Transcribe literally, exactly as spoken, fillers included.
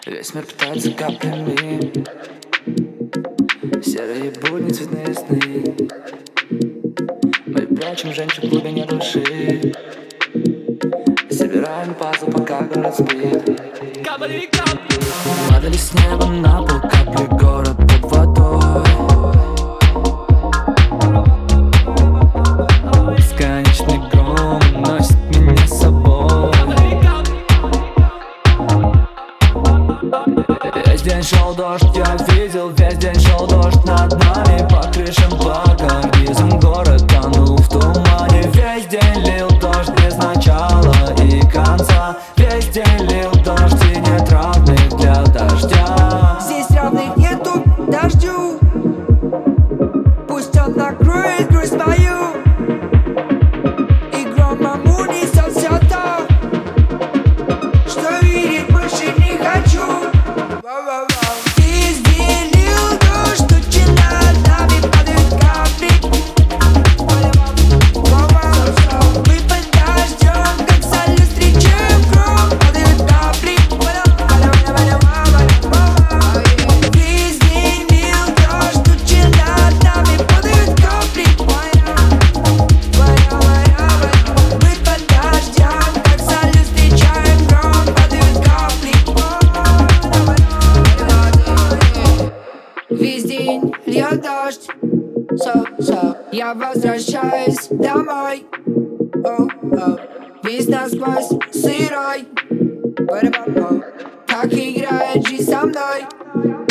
Весь мир питается каплями. Серые будни, цветные сны. Мы прячем женщин в глубине души. Собираем пазл, пока город спит. Падали с неба на пол капли, город под водой. Бесконечный гром носит меня с собой. Весь день шел дождь, я видел, весь день шел дождь над нами. По крышам, по карнизам город тонул в тумане. Весь день лил дождь без начала и конца. Весь день лил дождь и нет равных для дождя. Здесь равных нету дождю. Пусть он накроет грусть мою, и громом унесет все то, что видеть больше не хочу. Везде лил дождь, тучи над нами падают капли. Мы под дождем, как салют, встречаем гром. Падают капли. Везде лил дождь, тучи над нами падают капли. Мы под дождем, как салют, встречаем гром. Падают капли. Весь день льет дождь, so, so. Я возвращаюсь домой, oh, oh. Весь насквозь сырой, как играет жизнь со мной.